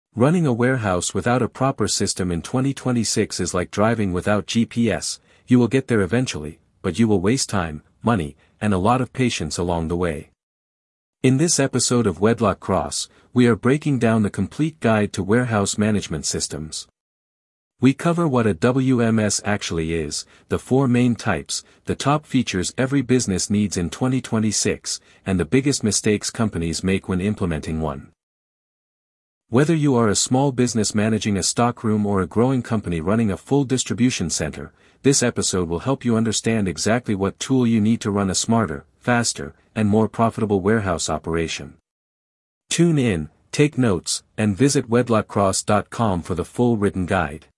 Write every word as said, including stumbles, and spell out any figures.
Running a warehouse without a proper system in twenty twenty-six is like driving without G P S. You will get there eventually, but you will waste time, money, and a lot of patience along the way. In this episode of Wedlock Cross, we are breaking down the complete guide to warehouse management systems. We cover what a W M S actually is, the four main types, the top features every business needs in twenty twenty-six, and the biggest mistakes companies make when implementing one. Whether you are a small business managing a stockroom or a growing company running a full distribution center, this episode will help you understand exactly what tool you need to run a smarter, faster, and more profitable warehouse operation. Tune in, take notes, and visit wedlock cross dot com for the full written guide.